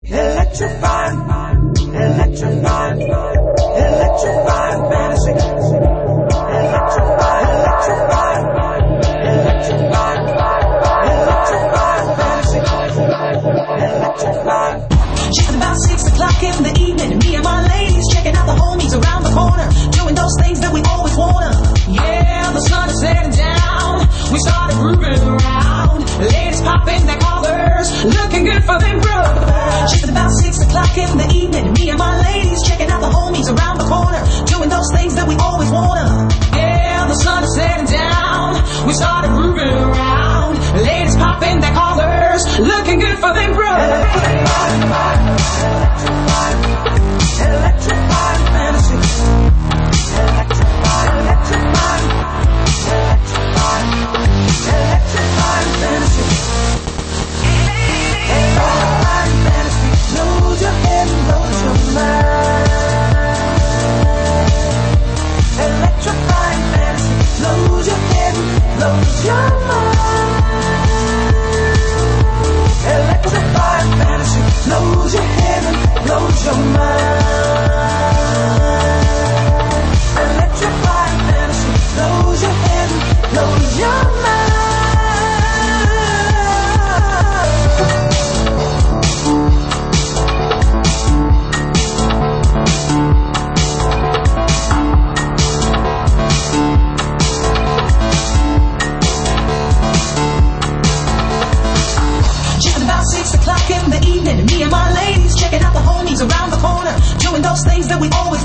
Electrifying, electrifying, electrifying fantasy. Electrifying, electrifying, electrifying, electrifying fantasy. Electrifying. Just about 6 o'clock in the evening, me and my ladies checking out the homies around the corner, doing those things that we always wanna. Yeah, the sun is setting down, we started grooving around. Ladies popping their collars, looking good for them brothers. Just about 6 o'clock in the evening, me and my ladies checking out the homies around the corner, doing those things that we always wanna. Yeah, the sun is setting down, we started grooving around. Ladies popping their collars, looking good for them brothers. Electrifying fantasy. Electrifying, electrifying, electrifying, electrifying fantasy. Electrifying fantasy. Lose your head and lose your mind. Electrifying fantasy. Lose your head and lose your mind. Electrifying fantasy. Lose your head and lose your mind. Electrifying fantasy. Lose your head and lose your mind. Just about 6 o'clock in the evening, me and my ladies checking out the homies around the corner, doing those things that we always